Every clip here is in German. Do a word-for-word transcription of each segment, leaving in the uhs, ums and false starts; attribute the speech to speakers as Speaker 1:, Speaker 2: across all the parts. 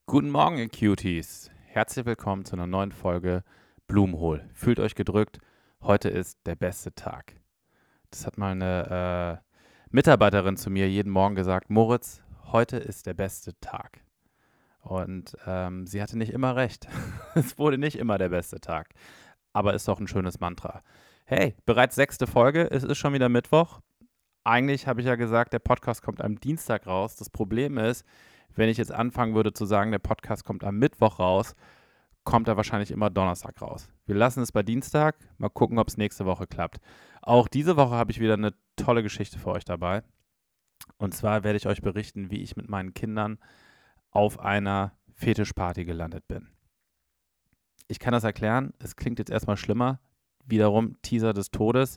Speaker 1: Guten Morgen, ihr Cuties. Herzlich willkommen zu einer neuen Folge Blumenhohl. Fühlt euch gedrückt, heute ist der beste Tag. Das hat mal eine äh, Mitarbeiterin zu mir jeden Morgen gesagt. Moritz, heute ist der beste Tag. Und ähm, sie hatte nicht immer recht. Es wurde nicht immer der beste Tag. Aber ist doch ein schönes Mantra. Hey, bereits sechste Folge, es ist schon wieder Mittwoch. Eigentlich habe ich ja gesagt, der Podcast kommt am Dienstag raus. Das Problem ist, wenn ich jetzt anfangen würde zu sagen, der Podcast kommt am Mittwoch raus, kommt er wahrscheinlich immer Donnerstag raus. Wir lassen es bei Dienstag, mal gucken, ob es nächste Woche klappt. Auch diese Woche habe ich wieder eine tolle Geschichte für euch dabei. Und zwar werde ich euch berichten, wie ich mit meinen Kindern auf einer Fetischparty gelandet bin. Ich kann das erklären, es klingt jetzt erstmal schlimmer. Wiederum Teaser des Todes.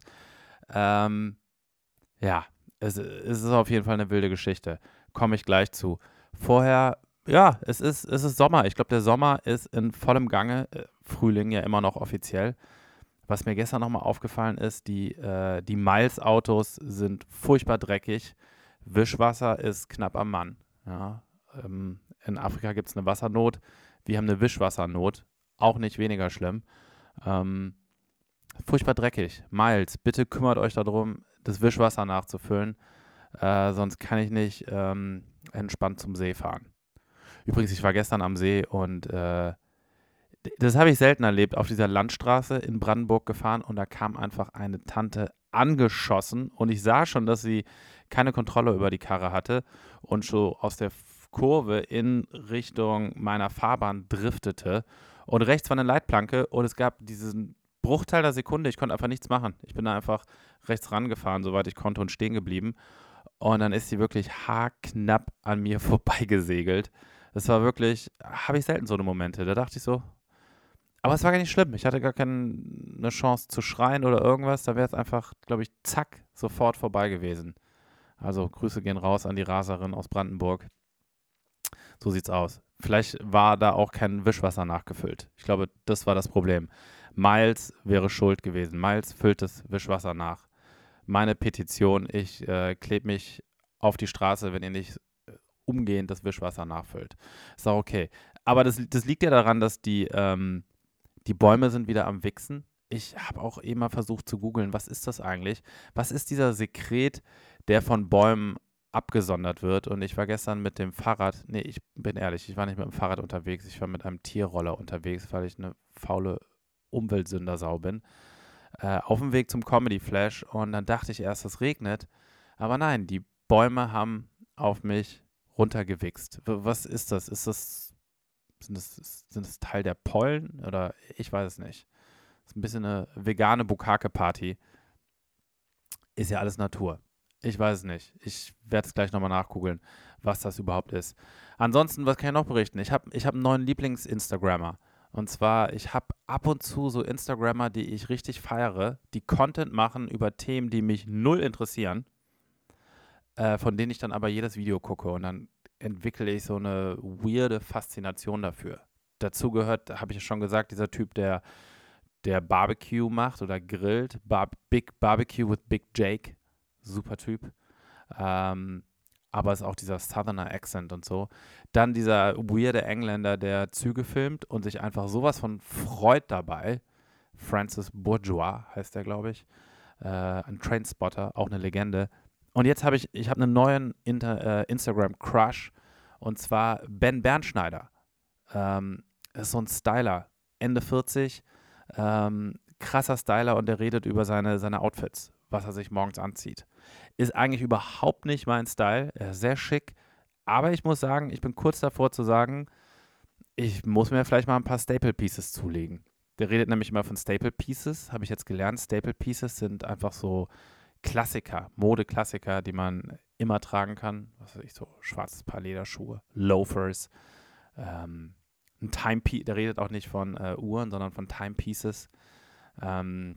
Speaker 1: Ähm, ja, es, es ist auf jeden Fall eine wilde Geschichte. Komme ich gleich zu. Vorher, ja, es ist, es ist Sommer. Ich glaube, der Sommer ist in vollem Gange. Äh, Frühling ja immer noch offiziell. Was mir gestern nochmal aufgefallen ist, die, äh, die Miles-Autos sind furchtbar dreckig. Wischwasser ist knapp am Mann. Ja, ähm, in Afrika gibt es eine Wassernot. Wir haben eine Wischwassernot. Auch nicht weniger schlimm. Ähm, furchtbar dreckig. Miles, bitte kümmert euch darum, das Wischwasser nachzufüllen. Äh, sonst kann ich nicht ähm, entspannt zum See fahren. Übrigens, ich war gestern am See und äh, das habe ich selten erlebt, auf dieser Landstraße in Brandenburg gefahren und da kam einfach eine Tante angeschossen und ich sah schon, dass sie keine Kontrolle über die Karre hatte und so aus der Kurve in Richtung meiner Fahrbahn driftete und rechts war eine Leitplanke und es gab diesen Bruchteil der Sekunde, ich konnte einfach nichts machen. Ich bin da einfach rechts rangefahren, soweit ich konnte und stehen geblieben. Und dann ist sie wirklich haarknapp an mir vorbeigesegelt. Das war wirklich, habe ich selten so eine Momente. Da dachte ich so, aber es war gar nicht schlimm. Ich hatte gar keine Chance zu schreien oder irgendwas. Da wäre es einfach, glaube ich, zack, sofort vorbei gewesen. Also Grüße gehen raus an die Raserin aus Brandenburg. So sieht's aus. Vielleicht war da auch kein Wischwasser nachgefüllt. Ich glaube, das war das Problem. Miles wäre schuld gewesen. Miles füllt das Wischwasser nach. Meine Petition, ich äh, klebe mich auf die Straße, wenn ihr nicht äh, umgehend das Wischwasser nachfüllt. Ist auch okay. Aber das, das liegt ja daran, dass die, ähm, die Bäume sind wieder am Wichsen. Ich habe auch eben mal versucht zu googeln, was ist das eigentlich? Was ist dieser Sekret, der von Bäumen abgesondert wird? Und ich war gestern mit dem Fahrrad, nee, ich bin ehrlich, ich war nicht mit dem Fahrrad unterwegs, ich war mit einem Tierroller unterwegs, weil ich eine faule Umweltsündersau bin, äh, auf dem Weg zum Comedy Flash und dann dachte ich erst, es regnet, aber nein, die Bäume haben auf mich runtergewichst. W- Was ist das? Ist das, sind das, sind das Teil der Pollen oder ich weiß es nicht. Ist ein bisschen eine vegane Bukake-Party. Ist ja alles Natur. Ich weiß es nicht. Ich werde es gleich nochmal nachgoogeln, was das überhaupt ist. Ansonsten, was kann ich noch berichten? Ich habe ich hab einen neuen Lieblings-Instagrammer. Und zwar, ich habe ab und zu so Instagrammer, die ich richtig feiere, die Content machen über Themen, die mich null interessieren, äh, von denen ich dann aber jedes Video gucke. Und dann entwickle ich so eine weirde Faszination dafür. Dazu gehört, habe ich ja schon gesagt, dieser Typ, der, der Barbecue macht oder grillt. Bar Big Barbecue with Big Jake. Super Typ. Ähm, aber es ist auch dieser Southerner Accent und so. Dann dieser weirde Engländer, der Züge filmt und sich einfach sowas von freut dabei. Francis Bourgeois heißt der, glaube ich. Äh, ein Trainspotter, auch eine Legende. Und jetzt habe ich, ich habe einen neuen Inter, äh, Instagram-Crush und zwar Ben Bernschneider. Ähm, ist so ein Styler, Ende vierzig, ähm, krasser Styler und der redet über seine, seine Outfits, was er sich morgens anzieht. Ist eigentlich überhaupt nicht mein Style. Er ist sehr schick. Aber ich muss sagen, ich bin kurz davor zu sagen, ich muss mir vielleicht mal ein paar Staple Pieces zulegen. Der redet nämlich immer von Staple Pieces, habe ich jetzt gelernt. Staple Pieces sind einfach so Klassiker, Modeklassiker, die man immer tragen kann. Was weiß ich, so schwarzes Paar Lederschuhe, Loafers, ähm, ein Timepiece, der redet auch nicht von äh, Uhren, sondern von Timepieces. Ähm,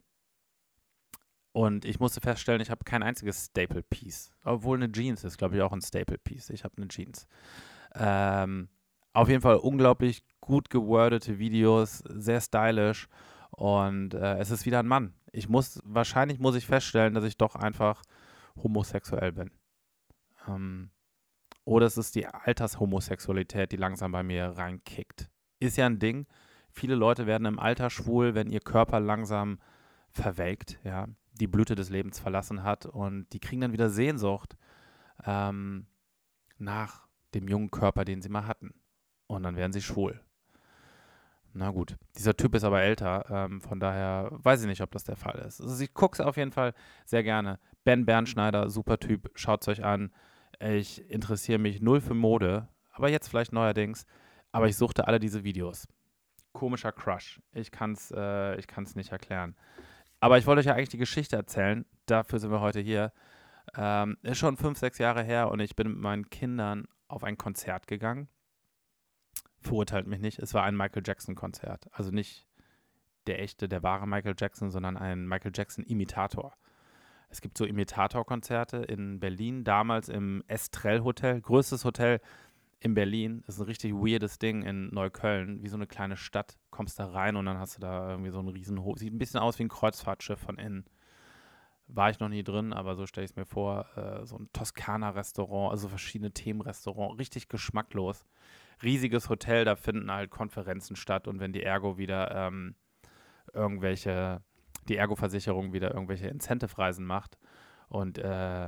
Speaker 1: und ich musste feststellen, ich habe kein einziges Staple Piece. Obwohl eine Jeans ist, glaube ich, auch ein Staple Piece. Ich habe eine Jeans. Ähm, auf jeden Fall unglaublich gut gewordete Videos, sehr stylisch. Und äh, es ist wieder ein Mann. Ich muss, wahrscheinlich muss ich feststellen, dass ich doch einfach homosexuell bin. Ähm, oder es ist die Altershomosexualität, die langsam bei mir reinkickt. Ist ja ein Ding. Viele Leute werden im Alter schwul, wenn ihr Körper langsam verwelkt, ja, die Blüte des Lebens verlassen hat und die kriegen dann wieder Sehnsucht ähm, nach dem jungen Körper, den sie mal hatten. Und dann werden sie schwul. Na gut, dieser Typ ist aber älter, ähm, von daher weiß ich nicht, ob das der Fall ist. Also ich gucke es auf jeden Fall sehr gerne. Ben Bernschneider, super Typ, schaut es euch an. Ich interessiere mich null für Mode, aber jetzt vielleicht neuerdings. Aber ich suchte alle diese Videos. Komischer Crush. Ich kann es äh, ich kann's nicht erklären. Aber ich wollte euch ja eigentlich die Geschichte erzählen. Dafür sind wir heute hier. Ähm, ist schon fünf, sechs Jahre her und ich bin mit meinen Kindern auf ein Konzert gegangen. Verurteilt mich nicht. Es war ein Michael Jackson-Konzert. Also nicht der echte, der wahre Michael Jackson, sondern ein Michael Jackson-Imitator. Es gibt so Imitator-Konzerte in Berlin, damals im Estrell Hotel, größtes Hotel in Berlin. Das ist ein richtig weirdes Ding in Neukölln, wie so eine kleine Stadt. Kommst da rein und dann hast du da irgendwie so einen riesen Hof. Sieht ein bisschen aus wie ein Kreuzfahrtschiff von innen. War ich noch nie drin, aber so stelle ich es mir vor. Äh, so ein Toskana-Restaurant, also verschiedene Themenrestaurants, richtig geschmacklos. Riesiges Hotel, da finden halt Konferenzen statt und wenn die Ergo wieder ähm, irgendwelche, die Ergo-Versicherung wieder irgendwelche Incentive-Reisen macht und äh,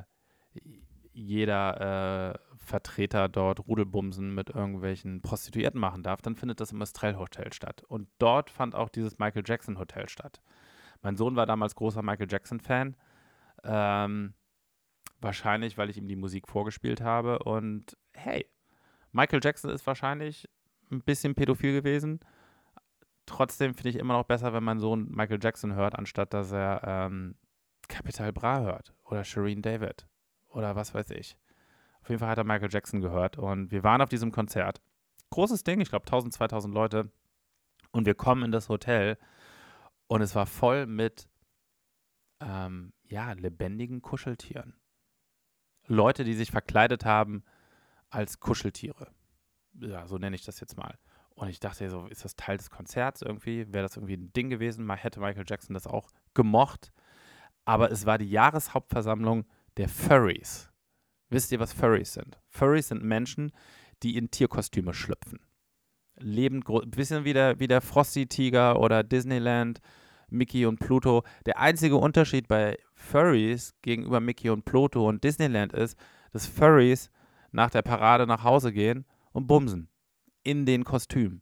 Speaker 1: jeder äh, Vertreter dort Rudelbumsen mit irgendwelchen Prostituierten machen darf, dann findet das im Estrell Hotel statt. Und dort fand auch dieses Michael Jackson Hotel statt. Mein Sohn war damals großer Michael Jackson-Fan. Ähm, wahrscheinlich, weil ich ihm die Musik vorgespielt habe. Und hey, Michael Jackson ist wahrscheinlich ein bisschen pädophil gewesen. Trotzdem finde ich immer noch besser, wenn mein Sohn Michael Jackson hört, anstatt dass er ähm, Capital Bra hört oder Shireen David oder was weiß ich. Auf jeden Fall hat er Michael Jackson gehört und wir waren auf diesem Konzert. Großes Ding, ich glaube tausend, zweitausend Leute. Und wir kommen in das Hotel und es war voll mit ähm, ja, lebendigen Kuscheltieren. Leute, die sich verkleidet haben als Kuscheltiere. Ja, so nenne ich das jetzt mal. Und ich dachte so, ist das Teil des Konzerts irgendwie? Wäre das irgendwie ein Ding gewesen? Mal hätte Michael Jackson das auch gemocht. Aber es war die Jahreshauptversammlung der Furries. Wisst ihr, was Furries sind? Furries sind Menschen, die in Tierkostüme schlüpfen. Lebend groß, ein bisschen wie der, wie der Frosty-Tiger oder Disneyland, Mickey und Pluto. Der einzige Unterschied bei Furries gegenüber Mickey und Pluto und Disneyland ist, dass Furries nach der Parade nach Hause gehen und bumsen. In den Kostümen.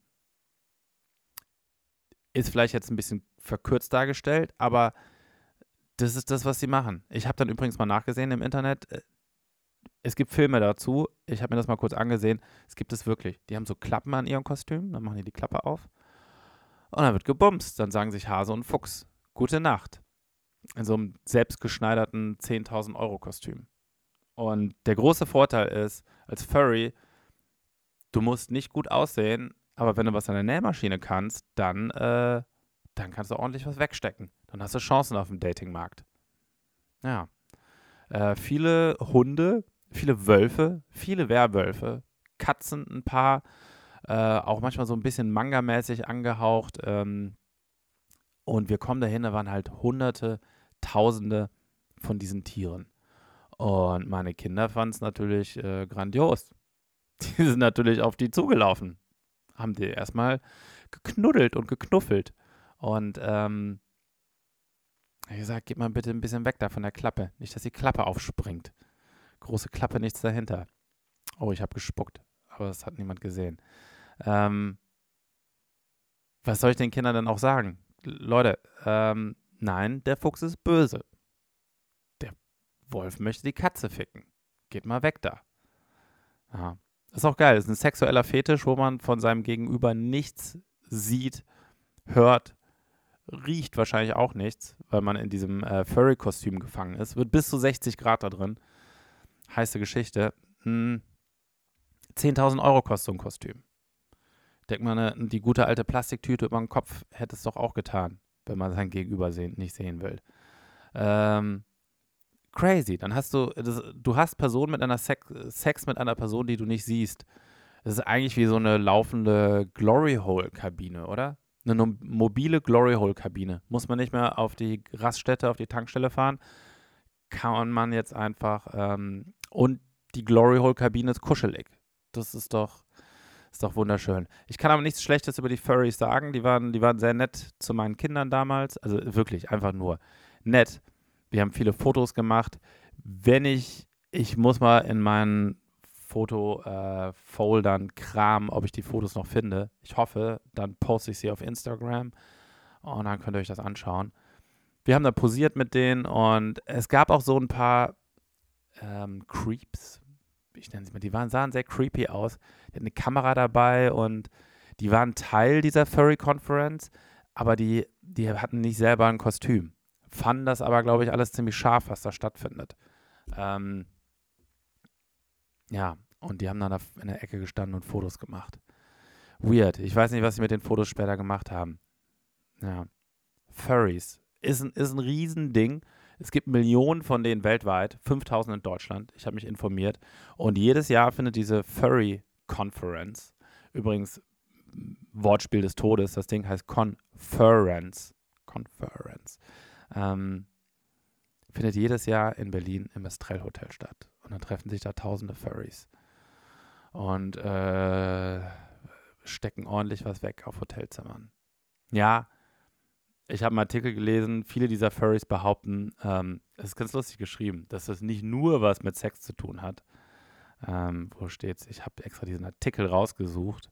Speaker 1: Ist vielleicht jetzt ein bisschen verkürzt dargestellt, aber das ist das, was sie machen. Ich habe dann übrigens mal nachgesehen im Internet. Es gibt Filme dazu. Ich habe mir das mal kurz angesehen. Es gibt es wirklich. Die haben so Klappen an ihren Kostümen. Dann machen die die Klappe auf. Und dann wird gebumst. Dann sagen sich Hase und Fuchs gute Nacht. In so einem selbstgeschneiderten zehntausend Euro Kostüm. Und der große Vorteil ist, als Furry, du musst nicht gut aussehen, aber wenn du was an der Nähmaschine kannst, dann, äh, dann kannst du ordentlich was wegstecken. Dann hast du Chancen auf dem Datingmarkt. Ja. Äh, viele Hunde, viele Wölfe, viele Werwölfe, Katzen ein paar, äh, auch manchmal so ein bisschen Manga-mäßig angehaucht. Ähm, und wir kommen dahin, da waren halt Hunderte, Tausende von diesen Tieren. Und meine Kinder fanden es natürlich äh, grandios. Die sind natürlich auf die zugelaufen. Haben die erstmal geknuddelt und geknuffelt. Und ähm, ich gesagt, geht mal bitte ein bisschen weg da von der Klappe. Nicht, dass die Klappe aufspringt. Große Klappe, nichts dahinter. Oh, ich habe gespuckt. Aber das hat niemand gesehen. Ähm, was soll ich den Kindern denn auch sagen? Leute, ähm, nein, der Fuchs ist böse. Der Wolf möchte die Katze ficken. Geht mal weg da. Ja. Das ist auch geil. Das ist ein sexueller Fetisch, wo man von seinem Gegenüber nichts sieht, hört, riecht wahrscheinlich auch nichts, weil man in diesem äh, Furry-Kostüm gefangen ist. Wird bis zu sechzig Grad da drin. Heiße Geschichte. Hm. zehntausend Euro kostet so ein Kostüm. Denkt man, ne, die gute alte Plastiktüte über den Kopf hätte es doch auch getan, wenn man sein Gegenüber sehen, nicht sehen will. Ähm, crazy. Dann hast du, das, du hast Person mit einer Sex, Sex mit einer Person, die du nicht siehst. Das ist eigentlich wie so eine laufende Glory-Hole-Kabine, oder? Eine no- mobile Glory-Hole-Kabine. Muss man nicht mehr auf die Raststätte, auf die Tankstelle fahren. Kann man jetzt einfach, ähm, und die Glory-Hole-Kabine ist kuschelig. Das ist doch, ist doch wunderschön. Ich kann aber nichts Schlechtes über die Furries sagen. Die waren, die waren sehr nett zu meinen Kindern damals. Also wirklich, einfach nur nett. Wir haben viele Fotos gemacht. Wenn ich, ich muss mal in meinen Foto-Foldern äh, kramen, ob ich die Fotos noch finde. Ich hoffe, dann poste ich sie auf Instagram und dann könnt ihr euch das anschauen. Wir haben da posiert mit denen und es gab auch so ein paar ähm, Creeps, ich nenne sie mal, die waren, sahen sehr creepy aus. Die hatten eine Kamera dabei und die waren Teil dieser Furry-Conference, aber die, die hatten nicht selber ein Kostüm. Fanden das aber, glaube ich, alles ziemlich scharf, was da stattfindet. Ähm, ja, und die haben dann in der Ecke gestanden und Fotos gemacht. Weird. Ich weiß nicht, was sie mit den Fotos später gemacht haben. Ja. Furries. Ist ein, ist ein Riesending. Es gibt Millionen von denen weltweit, fünftausend in Deutschland. Ich habe mich informiert. Und jedes Jahr findet diese Furry Conference, übrigens Wortspiel des Todes, das Ding heißt Conference. Conference. Ähm, findet jedes Jahr in Berlin im Estrell Hotel statt. Und dann treffen sich da tausende Furries. Und äh, stecken ordentlich was weg auf Hotelzimmern. Ja, ich habe einen Artikel gelesen, viele dieser Furries behaupten, ähm, es ist ganz lustig geschrieben, dass das nicht nur was mit Sex zu tun hat. Ähm, wo steht's? Ich habe extra diesen Artikel rausgesucht.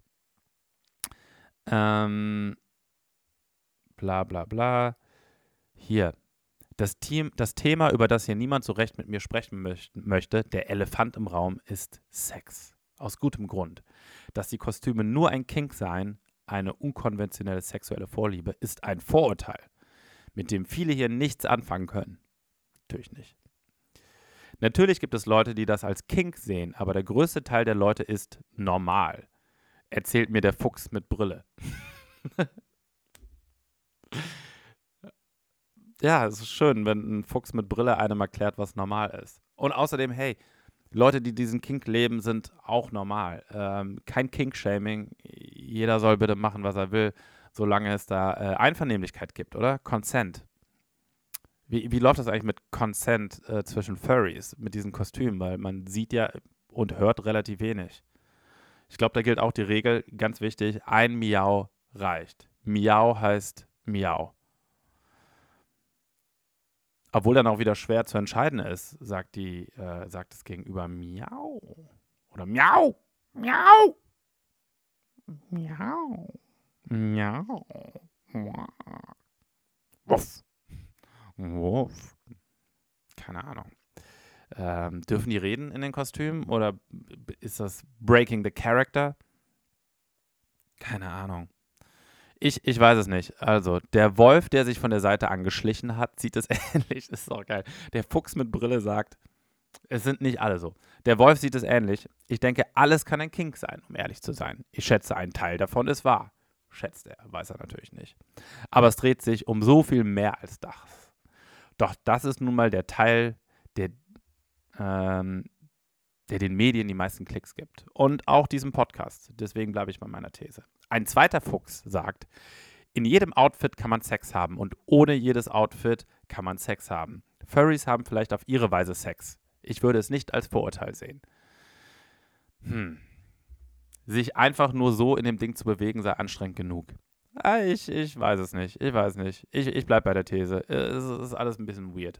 Speaker 1: Ähm, bla bla bla. Hier. Das, Team, das Thema, über das hier niemand so recht mit mir sprechen möcht, möchte, der Elefant im Raum, ist Sex. Aus gutem Grund. Dass die Kostüme nur ein Kink seien, eine unkonventionelle sexuelle Vorliebe, ist ein Vorurteil, mit dem viele hier nichts anfangen können. Natürlich nicht. Natürlich gibt es Leute, die das als Kink sehen, aber der größte Teil der Leute ist normal. Erzählt mir der Fuchs mit Brille. Ja, es ist schön, wenn ein Fuchs mit Brille einem erklärt, was normal ist. Und außerdem, hey, Leute, die diesen Kink leben, sind auch normal. Ähm, kein Kink-Shaming. Jeder soll bitte machen, was er will, solange es da äh, Einvernehmlichkeit gibt, oder? Consent. Wie, wie läuft das eigentlich mit Consent äh, zwischen Furries, mit diesen Kostümen? Weil man sieht ja und hört relativ wenig. Ich glaube, da gilt auch die Regel, ganz wichtig, ein Miau reicht. Miau heißt Miau. Obwohl dann auch wieder schwer zu entscheiden ist, sagt die, äh, sagt das Gegenüber Miau. Oder Miau. Miau. Miau. Miau. Wuff. Wuff. Keine Ahnung. Ähm, dürfen die reden in den Kostümen? Oder ist das Breaking the Character? Keine Ahnung. Ich, ich weiß es nicht. Also, der Wolf, der sich von der Seite angeschlichen hat, sieht es ähnlich. Das ist auch geil. Der Fuchs mit Brille sagt, es sind nicht alle so. Der Wolf sieht es ähnlich. Ich denke, alles kann ein Kink sein, um ehrlich zu sein. Ich schätze, ein Teil davon ist wahr. Schätzt er, weiß er natürlich nicht. Aber es dreht sich um so viel mehr als das. Doch das ist nun mal der Teil, der, ähm, der den Medien die meisten Klicks gibt. Und auch diesem Podcast. Deswegen bleibe ich bei meiner These. Ein zweiter Fuchs sagt, in jedem Outfit kann man Sex haben und ohne jedes Outfit kann man Sex haben. Furries haben vielleicht auf ihre Weise Sex. Ich würde es nicht als Vorurteil sehen. Hm. Sich einfach nur so in dem Ding zu bewegen, sei anstrengend genug. Ah, ich, ich weiß es nicht. Ich weiß nicht. Ich, ich bleibe bei der These. Es ist alles ein bisschen weird.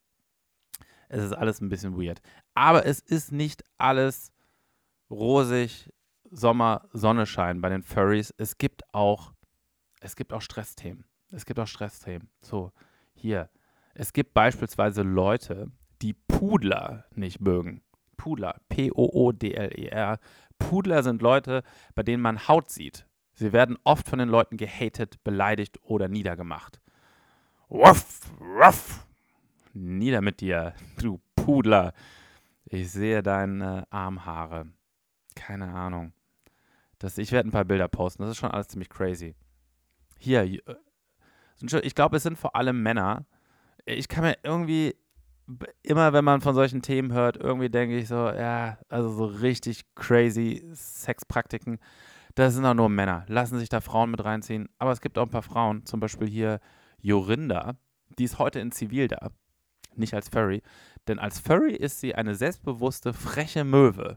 Speaker 1: Es ist alles ein bisschen weird. Aber es ist nicht alles rosig, Sommer, Sonnenschein bei den Furries. Es gibt auch, es gibt auch Stressthemen. Es gibt auch Stressthemen. So, hier. Es gibt beispielsweise Leute, die Pudler nicht mögen. Pudler, P O O D L E R. Pudler sind Leute, bei denen man Haut sieht. Sie werden oft von den Leuten gehatet, beleidigt oder niedergemacht. Ruff, ruff. Nieder mit dir, du Pudler. Ich sehe deine Armhaare. Keine Ahnung. Das, ich werde ein paar Bilder posten. Das ist schon alles ziemlich crazy. Hier, ich glaube, es sind vor allem Männer. Ich kann mir irgendwie, immer wenn man von solchen Themen hört, irgendwie denke ich so, ja, also so richtig crazy Sexpraktiken, das sind auch nur Männer. Lassen sich da Frauen mit reinziehen. Aber es gibt auch ein paar Frauen, zum Beispiel hier Jorinda, die ist heute in Zivil da, nicht als Furry. Denn als Furry ist sie eine selbstbewusste, freche Möwe.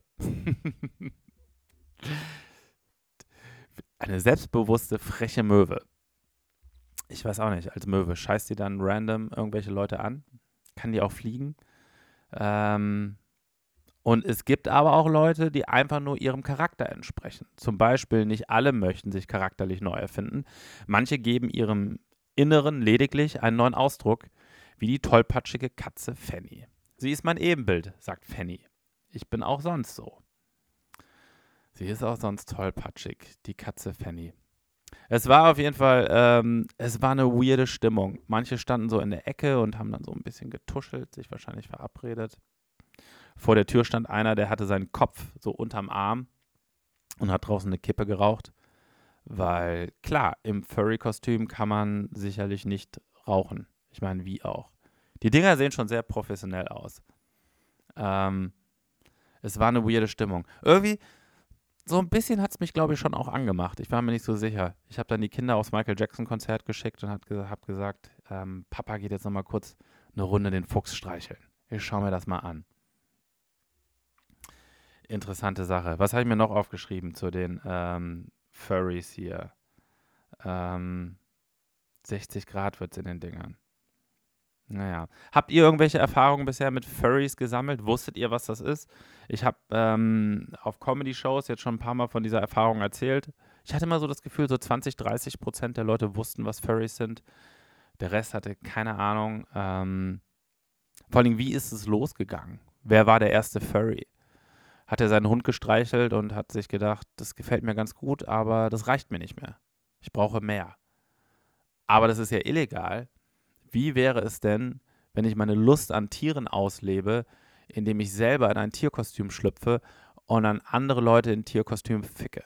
Speaker 1: Eine selbstbewusste, freche Möwe. Ich weiß auch nicht, als Möwe scheißt sie dann random irgendwelche Leute an? Kann die auch fliegen? Ähm, und es gibt aber auch Leute, die einfach nur ihrem Charakter entsprechen. Zum Beispiel, nicht alle möchten sich charakterlich neu erfinden. Manche geben ihrem Inneren lediglich einen neuen Ausdruck, wie die tollpatschige Katze Fanny. Sie ist mein Ebenbild, sagt Fanny. Ich bin auch sonst so. Sie ist auch sonst tollpatschig, die Katze Fanny. Es war auf jeden Fall, ähm, es war eine weirde Stimmung. Manche standen so in der Ecke und haben dann so ein bisschen getuschelt, sich wahrscheinlich verabredet. Vor der Tür stand einer, der hatte seinen Kopf so unterm Arm und hat draußen eine Kippe geraucht. Weil, klar, im Furry-Kostüm kann man sicherlich nicht rauchen. Ich meine, wie auch. Die Dinger sehen schon sehr professionell aus. Ähm, es war eine weirde Stimmung. Irgendwie, so ein bisschen hat es mich, glaube ich, schon auch angemacht. Ich war mir nicht so sicher. Ich habe dann die Kinder aufs Michael Jackson-Konzert geschickt und habe ge hab gesagt, ähm, Papa geht jetzt nochmal kurz eine Runde den Fuchs streicheln. Ich schaue mir das mal an. Interessante Sache. Was habe ich mir noch aufgeschrieben zu den ähm, Furries hier? Ähm, sechzig Grad wird es in den Dingern. Naja. Habt ihr irgendwelche Erfahrungen bisher mit Furries gesammelt? Wusstet ihr, was das ist? Ich habe ähm, auf Comedy-Shows jetzt schon ein paar Mal von dieser Erfahrung erzählt. Ich hatte immer so das Gefühl, so zwanzig, dreißig Prozent der Leute wussten, was Furries sind. Der Rest hatte keine Ahnung. Ähm, vor allem, wie ist es losgegangen? Wer war der erste Furry? Hat er seinen Hund gestreichelt und hat sich gedacht, das gefällt mir ganz gut, aber das reicht mir nicht mehr. Ich brauche mehr. Aber das ist ja illegal. Wie wäre es denn, wenn ich meine Lust an Tieren auslebe, indem ich selber in ein Tierkostüm schlüpfe und dann andere Leute in Tierkostüm ficke?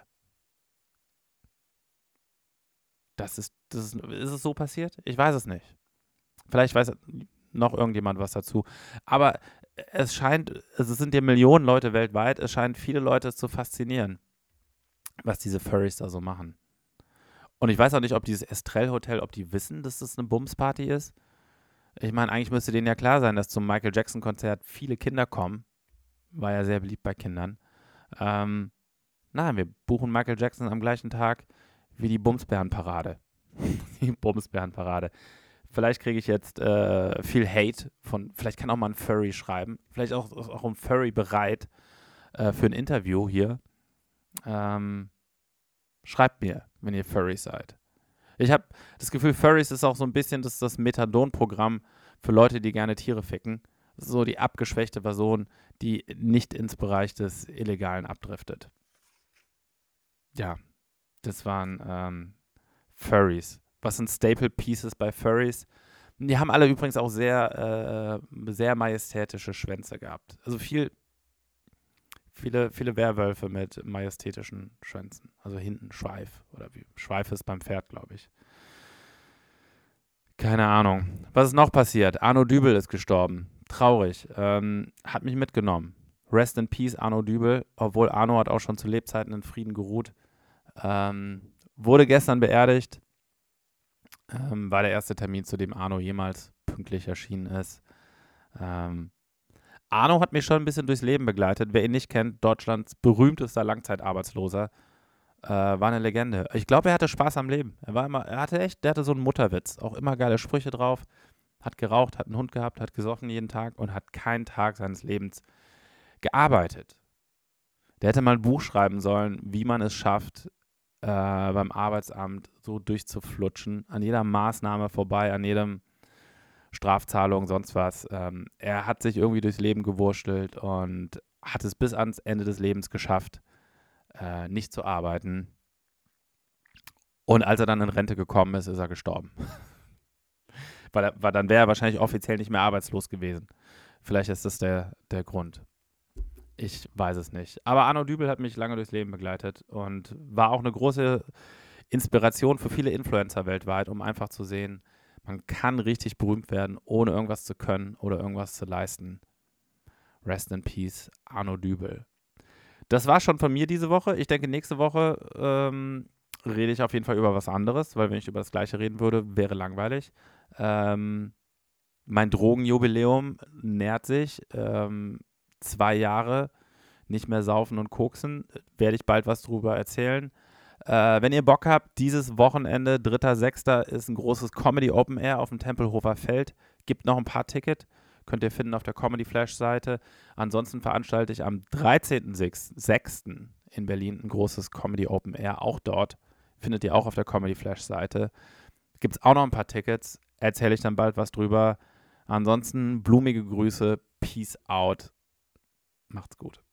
Speaker 1: Das ist, das ist, ist es so passiert? Ich weiß es nicht. Vielleicht weiß noch irgendjemand was dazu. Aber es scheint, es sind ja Millionen Leute weltweit, es scheint viele Leute zu faszinieren, was diese Furries da so machen. Und ich weiß auch nicht, ob dieses Estrell Hotel, ob die wissen, dass das eine Bumsparty ist. Ich meine, eigentlich müsste denen ja klar sein, dass zum Michael Jackson-Konzert viele Kinder kommen. War ja sehr beliebt bei Kindern. Ähm, na, wir buchen Michael Jackson am gleichen Tag wie die Bumsbärenparade. Die Bumsbärenparade. Vielleicht kriege ich jetzt äh, viel Hate von, vielleicht kann auch mal ein Furry schreiben. Vielleicht auch, auch ein Furry bereit äh, für ein Interview hier. Ähm, schreibt mir, wenn ihr Furry seid. Ich habe das Gefühl, Furries ist auch so ein bisschen das, das Methadon-Programm für Leute, die gerne Tiere ficken. So die abgeschwächte Version, die nicht ins Bereich des Illegalen abdriftet. Ja, das waren ähm, Furries. Was sind Staple Pieces bei Furries? Die haben alle übrigens auch sehr, äh, sehr majestätische Schwänze gehabt. Also viel, viele, viele Werwölfe mit majestätischen Schwänzen. Also hinten Schweif. Oder wie Schweif ist beim Pferd, glaube ich. Keine Ahnung. Was ist noch passiert? Arno Dübel ist gestorben. Traurig. Ähm, hat mich mitgenommen. Rest in Peace, Arno Dübel. Obwohl Arno hat auch schon zu Lebzeiten in Frieden geruht. Ähm, wurde gestern beerdigt. Ähm, war der erste Termin, zu dem Arno jemals pünktlich erschienen ist. Ähm, Arno hat mich schon ein bisschen durchs Leben begleitet. Wer ihn nicht kennt, Deutschlands berühmtester Langzeitarbeitsloser. Äh, war eine Legende. Ich glaube, er hatte Spaß am Leben. Er war immer, er hatte echt, der hatte so einen Mutterwitz. Auch immer geile Sprüche drauf. Hat geraucht, hat einen Hund gehabt, hat gesoffen jeden Tag und hat keinen Tag seines Lebens gearbeitet. Der hätte mal ein Buch schreiben sollen, wie man es schafft, äh, beim Arbeitsamt so durchzuflutschen, an jeder Maßnahme vorbei, an jedem Strafzahlung, sonst was. Ähm, er hat sich irgendwie durchs Leben gewurstelt und hat es bis ans Ende des Lebens geschafft, äh, nicht zu arbeiten. Und als er dann in Rente gekommen ist, ist er gestorben. weil, er, weil dann wäre er wahrscheinlich offiziell nicht mehr arbeitslos gewesen. Vielleicht ist das der, der Grund. Ich weiß es nicht. Aber Arno Dübel hat mich lange durchs Leben begleitet und war auch eine große Inspiration für viele Influencer weltweit, um einfach zu sehen, man kann richtig berühmt werden, ohne irgendwas zu können oder irgendwas zu leisten. Rest in Peace, Arno Dübel. Das war schon von mir diese Woche. Ich denke, nächste Woche ähm, rede ich auf jeden Fall über was anderes, weil wenn ich über das Gleiche reden würde, wäre langweilig. Ähm, mein Drogenjubiläum nähert sich. Ähm, zwei Jahre nicht mehr saufen und koksen. Werde ich bald was drüber erzählen. Äh, wenn ihr Bock habt, dieses Wochenende, dritter sechster ist ein großes Comedy Open Air auf dem Tempelhofer Feld. Gibt noch ein paar Tickets. Könnt ihr finden auf der Comedy Flash Seite. Ansonsten veranstalte ich am dreizehnten sechsten in Berlin ein großes Comedy Open Air. Auch dort. Findet ihr auch auf der Comedy Flash Seite. Gibt es auch noch ein paar Tickets. Erzähle ich dann bald was drüber. Ansonsten blumige Grüße. Peace out. Macht's gut.